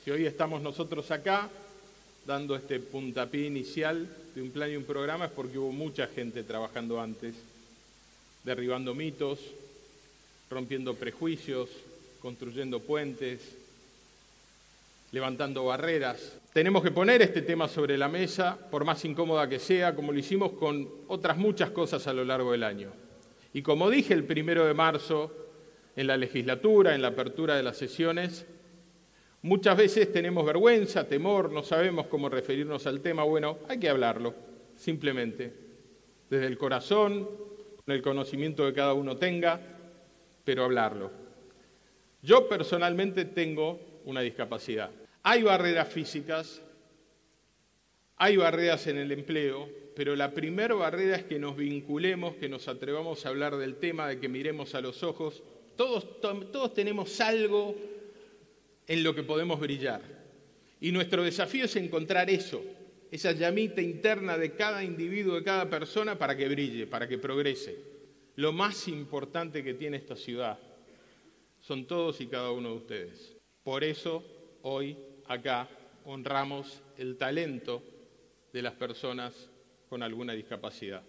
Si hoy estamos nosotros acá, dando este puntapié inicial de un plan y un programa, es porque hubo mucha gente trabajando antes, derribando mitos, rompiendo prejuicios, construyendo puentes, levantando barreras. Tenemos que poner este tema sobre la mesa, por más incómoda que sea, como lo hicimos con otras muchas cosas a lo largo del año. Y como dije el 1 de marzo, en la legislatura, en la apertura de las sesiones, muchas veces tenemos vergüenza, temor, no sabemos cómo referirnos al tema. Bueno, hay que hablarlo, simplemente, desde el corazón, con el conocimiento que cada uno tenga, pero hablarlo. Yo personalmente tengo una discapacidad. Hay barreras físicas, hay barreras en el empleo, pero la primera barrera es que nos vinculemos, que nos atrevamos a hablar del tema, de que miremos a los ojos. Todos tenemos algo en lo que podemos brillar. Y nuestro desafío es encontrar eso, esa llamita interna de cada individuo, de cada persona, para que brille, para que progrese. Lo más importante que tiene esta ciudad son todos y cada uno de ustedes. Por eso, hoy, acá, honramos el talento de las personas con alguna discapacidad.